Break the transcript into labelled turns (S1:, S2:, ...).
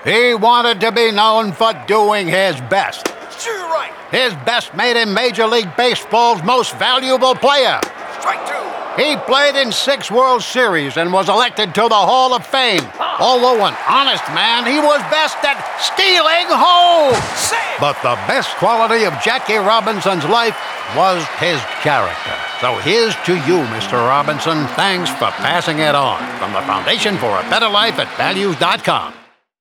S1: He wanted to be known for doing his best.
S2: Sure, you're right.
S1: His best made him Major League Baseball's most valuable player.
S2: Strike two.
S1: He played in 6 World Series and was elected to the Hall of Fame. Although an honest man, he was best at stealing home.
S2: Save.
S1: But the best quality of Jackie Robinson's life was his character. So here's to you, Mr. Robinson. Thanks for passing it on. From the Foundation for a Better Life at Values.com.